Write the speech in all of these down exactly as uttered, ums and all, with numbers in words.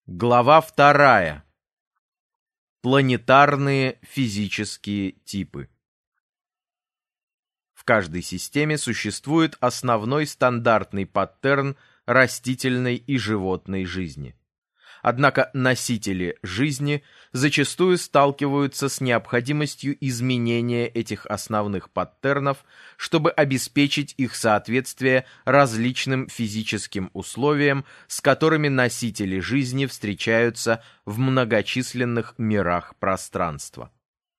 Глава вторая. Планетарные физические типы. В каждой системе существует основной стандартный паттерн растительной и животной жизни. Однако носители жизни зачастую сталкиваются с необходимостью изменения этих основных паттернов, чтобы обеспечить их соответствие различным физическим условиям, с которыми носители жизни встречаются в многочисленных мирах пространства.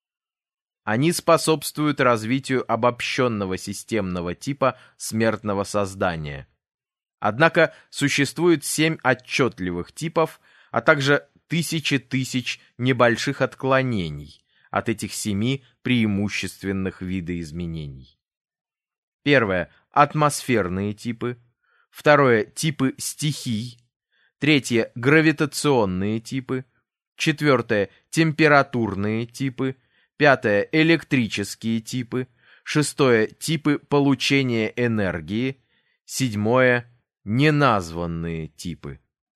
Они способствуют развитию обобщенного системного типа смертного создания. Однако существует семь отчетливых типов, а также тысячи тысяч небольших отклонений от этих семи преимущественных видоизменений. Первое – атмосферные типы. Второе – типы стихий. Третье – гравитационные типы. Четвертое – температурные типы. Пятое – электрические типы. Шестое – типы получения энергии. Седьмое – неназванные типы.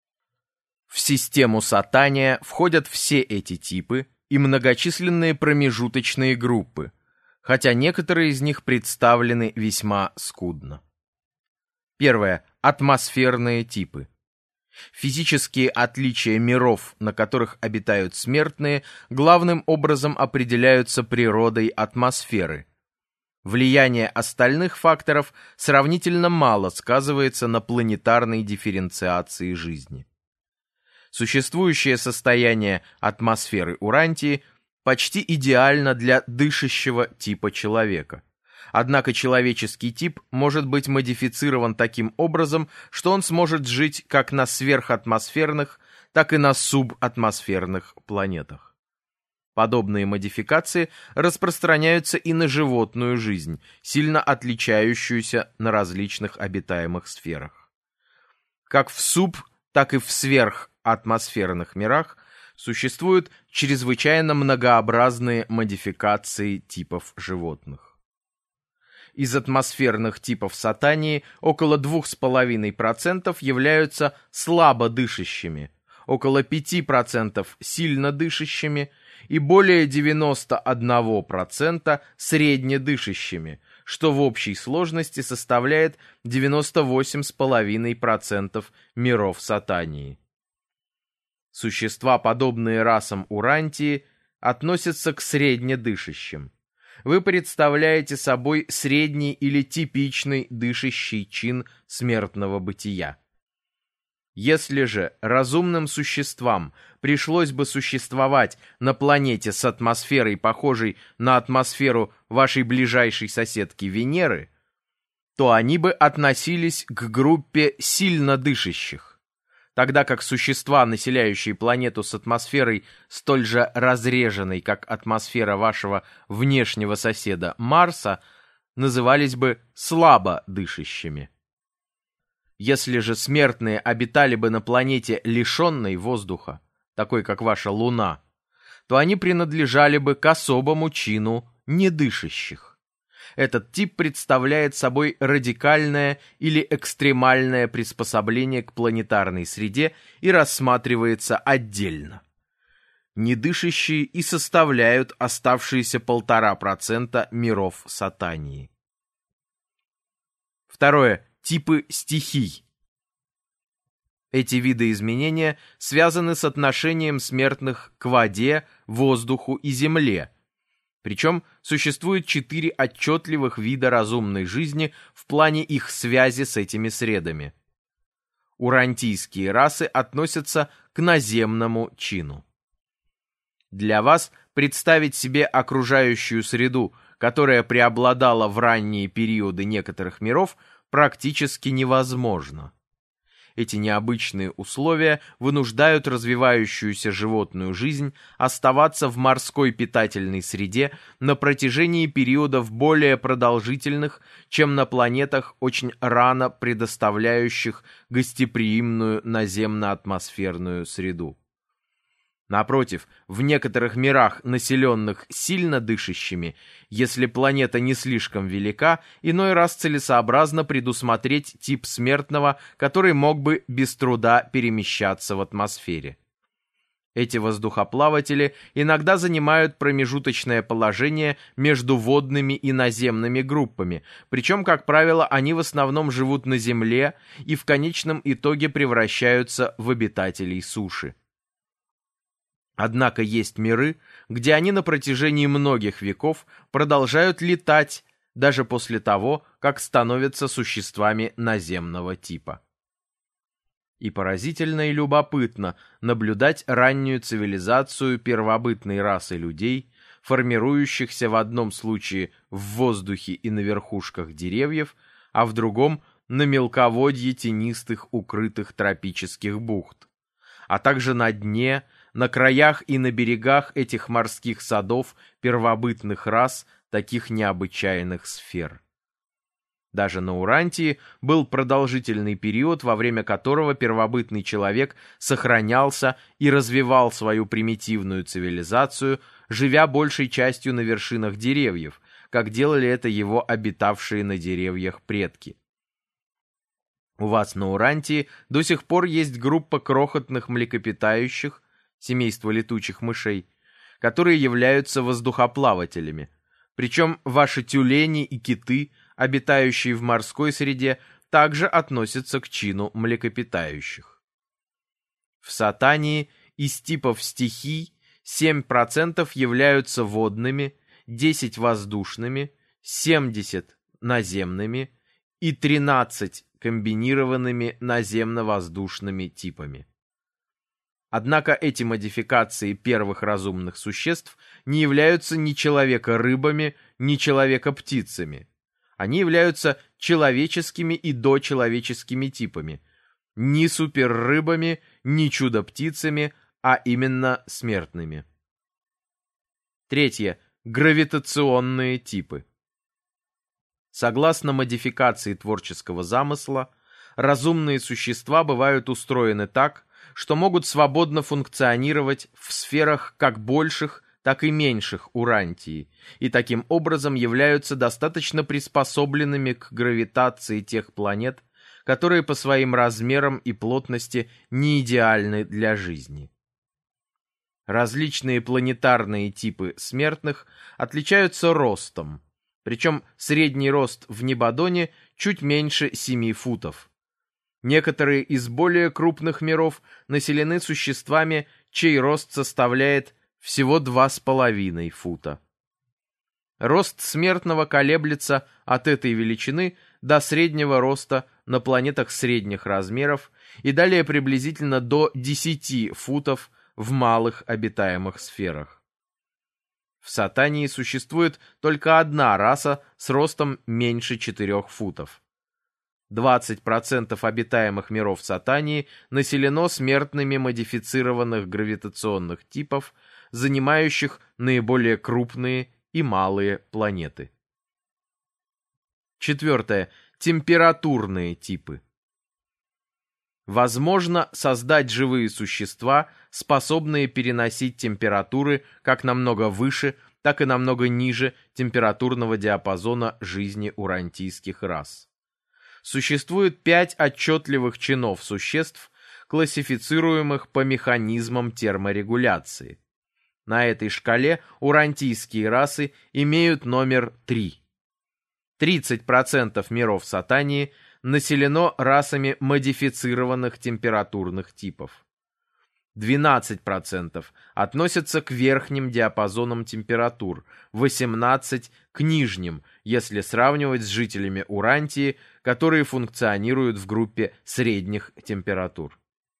В систему Сатания входят все эти типы и многочисленные промежуточные группы, хотя некоторые из них представлены весьма скудно. Первое. Атмосферные типы. Физические отличия миров, на которых обитают смертные, главным образом определяются природой атмосферы. Влияние остальных факторов сравнительно мало сказывается на планетарной дифференциации жизни. Существующее состояние атмосферы Урантии почти идеально для дышащего типа человека. Однако человеческий тип может быть модифицирован таким образом, что он сможет жить как на сверхатмосферных, так и на субатмосферных планетах. Подобные модификации распространяются и на животную жизнь, сильно отличающуюся на различных обитаемых сферах. Как в суб, так и в сверхатмосферных мирах существуют чрезвычайно многообразные модификации типов животных. Из атмосферных типов Сатании около два с половиной процента являются слабо дышащими, около пять процентов сильно дышащими и более девяносто один процент среднедышащими, что в общей сложности составляет девяносто восемь целых пять десятых процента миров Сатании. Существа, подобные расам Урантии, относятся к среднедышащим. Вы представляете собой средний или типичный дышащий чин смертного бытия. Если же разумным существам пришлось бы существовать на планете с атмосферой, похожей на атмосферу вашей ближайшей соседки Венеры, то они бы относились к группе сильно дышащих, тогда как существа, населяющие планету с атмосферой столь же разреженной, как атмосфера вашего внешнего соседа Марса, назывались бы слабо дышащими. Если же смертные обитали бы на планете, лишенной воздуха, такой как ваша Луна, то они принадлежали бы к особому чину недышащих. Этот тип представляет собой радикальное или экстремальное приспособление к планетарной среде и рассматривается отдельно. Недышащие и составляют оставшиеся полтора процента миров Сатании. Второе. Типы стихий. Эти видоизменения связаны с отношением смертных к воде, воздуху и земле. Причем существует четыре отчетливых вида разумной жизни в плане их связи с этими средами. Урантийские расы относятся к наземному чину. Для вас представить себе окружающую среду, которая преобладала в ранние периоды некоторых миров, практически невозможно. Эти необычные условия вынуждают развивающуюся животную жизнь оставаться в морской питательной среде на протяжении периодов более продолжительных, чем на планетах, очень рано предоставляющих гостеприимную наземно-атмосферную среду. Напротив, в некоторых мирах, населенных сильно дышащими, если планета не слишком велика, иной раз целесообразно предусмотреть тип смертного, который мог бы без труда перемещаться в атмосфере. Эти воздухоплаватели иногда занимают промежуточное положение между водными и наземными группами, причем, как правило, они в основном живут на Земле и в конечном итоге превращаются в обитателей суши. Однако есть миры, где они на протяжении многих веков продолжают летать, даже после того, как становятся существами наземного типа. И поразительно и любопытно наблюдать раннюю цивилизацию первобытной расы людей, формирующихся в одном случае в воздухе и на верхушках деревьев, а в другом на мелководье тенистых укрытых тропических бухт, а также на дне, на краях и на берегах этих морских садов первобытных рас таких необычайных сфер. Даже на Урантии был продолжительный период, во время которого первобытный человек сохранялся и развивал свою примитивную цивилизацию, живя большей частью на вершинах деревьев, как делали это его обитавшие на деревьях предки. У вас на Урантии до сих пор есть группа крохотных млекопитающих, семейство летучих мышей, которые являются воздухоплавателями. Причем ваши тюлени и киты, обитающие в морской среде, также относятся к чину млекопитающих. В Сатании из типов стихий семь процентов являются водными, десять процентов воздушными, семьдесят процентов наземными и тринадцать процентов комбинированными наземно-воздушными типами. Однако эти модификации первых разумных существ не являются ни человека-рыбами, ни человека-птицами. Они являются человеческими и дочеловеческими типами, ни суперрыбами, ни чудо-птицами, а именно смертными. Третье. Гравитационные типы. Согласно модификации творческого замысла, разумные существа бывают устроены так, что могут свободно функционировать в сферах как больших, так и меньших Урантии, и таким образом являются достаточно приспособленными к гравитации тех планет, которые по своим размерам и плотности не идеальны для жизни. Различные планетарные типы смертных отличаются ростом, причем средний рост в Небадоне чуть меньше семи футов. Некоторые из более крупных миров населены существами, чей рост составляет всего два с половиной фута. Рост смертного колеблется от этой величины до среднего роста на планетах средних размеров и далее приблизительно до десяти футов в малых обитаемых сферах. В Сатании существует только одна раса с ростом меньше четырёх футов. двадцать процентов обитаемых миров Сатании населено смертными модифицированных гравитационных типов, занимающих наиболее крупные и малые планеты. Четвертое. Температурные типы. Возможно создать живые существа, способные переносить температуры как намного выше, так и намного ниже температурного диапазона жизни урантийских рас. Существует пять отчетливых чинов существ, классифицируемых по механизмам терморегуляции. На этой шкале урантийские расы имеют номер три. тридцать процентов миров Сатании населено расами модифицированных температурных типов. двенадцать процентов относятся к верхним диапазонам температур, восемнадцать процентов к нижним, если сравнивать с жителями Урантии, которые функционируют в группе средних температур.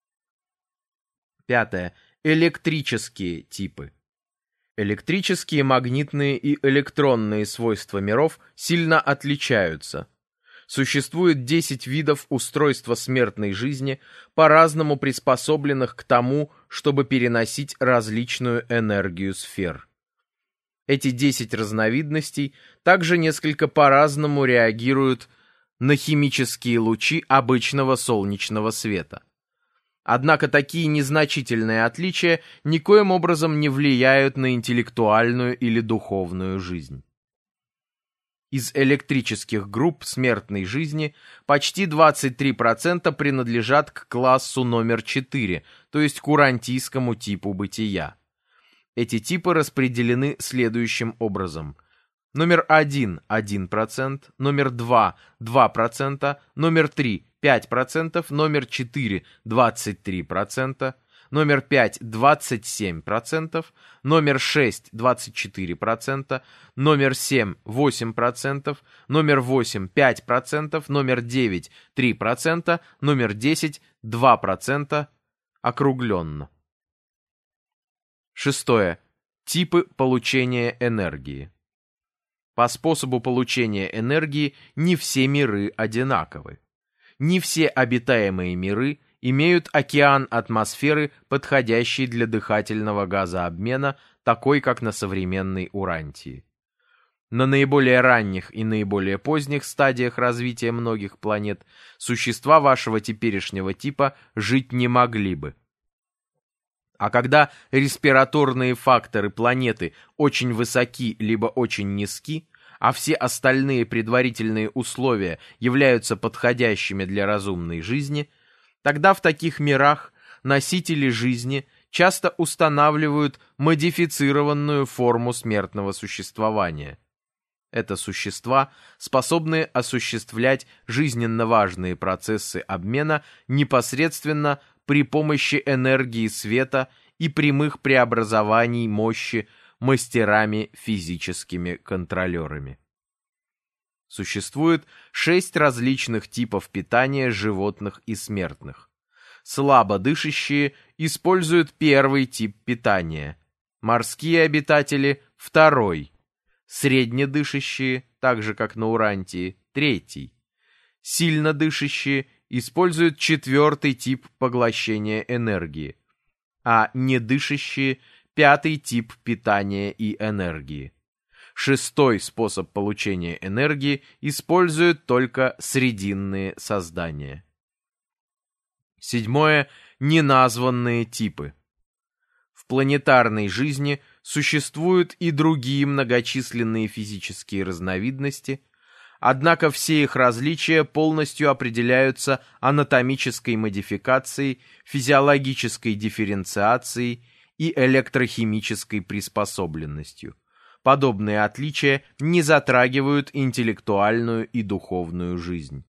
Пятое. Электрические типы. Электрические, магнитные и электронные свойства миров сильно отличаются. Существует десять видов устройства смертной жизни, по-разному приспособленных к тому, чтобы переносить различную энергию сфер. Эти десять разновидностей также несколько по-разному реагируют на химические лучи обычного солнечного света. Однако такие незначительные отличия никоим образом не влияют на интеллектуальную или духовную жизнь. Из электрических групп смертной жизни почти двадцать три процента принадлежат к классу номер четыре, то есть к урантийскому типу бытия. Эти типы распределены следующим образом. Номер один – один процент, номер два – два процента, номер три – пять процентов, номер четыре – двадцать три процента, номер пять – двадцать семь процентов, номер шесть – двадцать четыре процента, номер семь – восемь процентов, номер восемь – пять процентов, номер девять – три процента, номер десять – два процента, округленно. Шестое. Типы получения энергии. По способу получения энергии не все миры одинаковы. Не все обитаемые миры имеют океан атмосферы, подходящий для дыхательного газообмена, такой, как на современной Урантии. На наиболее ранних и наиболее поздних стадиях развития многих планет существа вашего теперешнего типа жить не могли бы. А когда респираторные факторы планеты очень высоки либо очень низки, а все остальные предварительные условия являются подходящими для разумной жизни, тогда в таких мирах носители жизни часто устанавливают модифицированную форму смертного существования. Это существа, способные осуществлять жизненно важные процессы обмена непосредственно при помощи энергии света и прямых преобразований мощи мастерами-физическими контролерами. Существует шесть различных типов питания животных и смертных. Слабо дышащие используют первый тип питания, морские обитатели – второй, среднедышащие, так же как на Урантии, третий, сильно дышащие используют четвертый тип поглощения энергии, а недышащие – пятый тип питания и энергии. Шестой способ получения энергии используют только срединные создания. Седьмое – неназванные типы. В планетарной жизни существуют и другие многочисленные физические разновидности, однако все их различия полностью определяются анатомической модификацией, физиологической дифференциацией и электрохимической приспособленностью. Подобные отличия не затрагивают интеллектуальную и духовную жизнь.